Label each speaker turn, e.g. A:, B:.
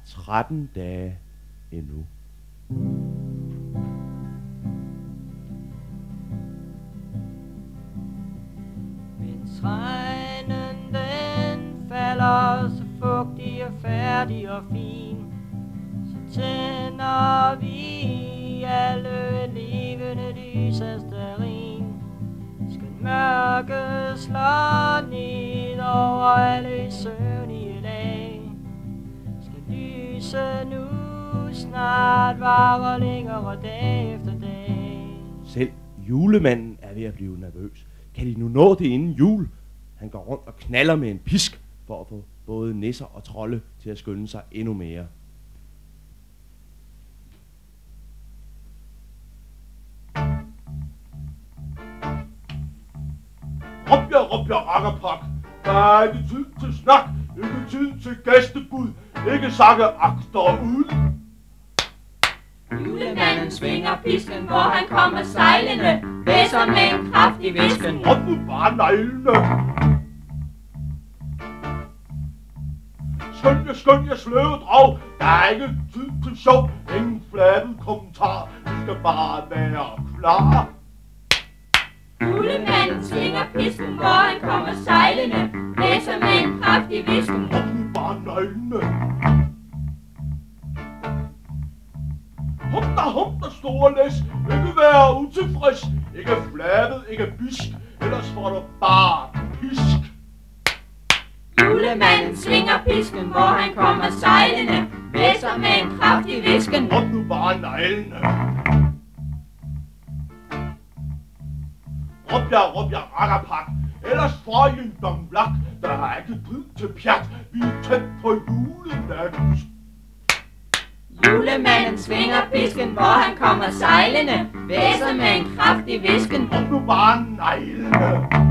A: 13 dage endnu.
B: Mens regnen den falder så fugtig og færdig og fin, så tænder vi alle levende lys af stearin. Skønt mørke slår ned over alle søvnige lag. Skal lyse nu snart varer længere dag efter dag.
A: Selv julemanden er ved at blive nervøs. Kan de nu nå det inden jul? Han går rundt og knaller med en pisk for at få både nisser og trolde til at skynde sig endnu mere.
C: Råb jer, rakkerpak. Der er ikke tid til snak, ikke tid til gæstebud, ikke sakke agter ud.
D: Julemanden svinger pisken, hvor han kommer sejlende, væser med en kraftig visken.
C: Råb nu bare neglene. Skynd jer sløve drag, der er ikke tid til sjov, ingen flabet kommentar, vi skal bare være klar.
D: Julemanden svinger pisken, hvor han kommer sejlende, væser med en kraftig visken.
C: Råb nu bare neglene. Hum der store læs, ikke være utilfreds, ikke flabet, ikke bisk, ellers får du bare pisk.
D: Julemanden svinger pisken, hvor han kommer sejlende, væser med en kraftig visken.
C: Råb nu bare neglene. Råb jer, rakkerpak, ellers får I en domlak, der er ikke tid til pjat, vi er tæt på julenat.
D: Julemanden svinger pisken, hvor han kommer sejlende, væser med en kraftig visken.
C: Råb nu bare neglene.